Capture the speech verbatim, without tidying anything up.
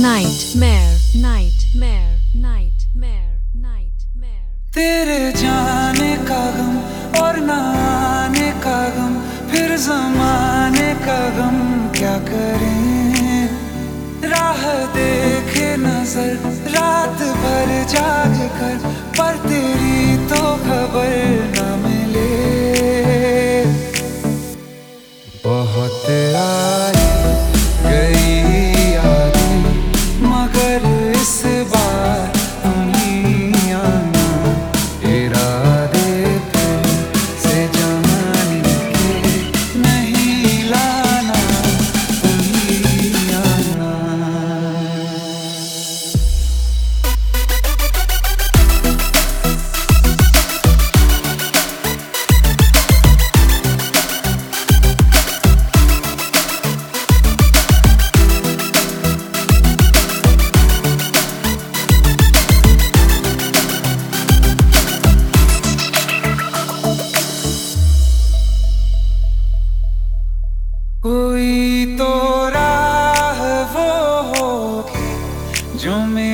nightmare, nightmare, nightmare, nightmare. तेरे जाने का गम और ना आने का गम, फिर जमाने का गम क्या करें। राह देखे नजर रात भर जाग कर, पर तेरी तो खबर न मिले। बहुत आई गई यादें, मगर इस बार तुम ही आना। इरादे फिर से जान के नहीं लाना, तुम ही आना। कोई तो राह वो होगी जो मेरे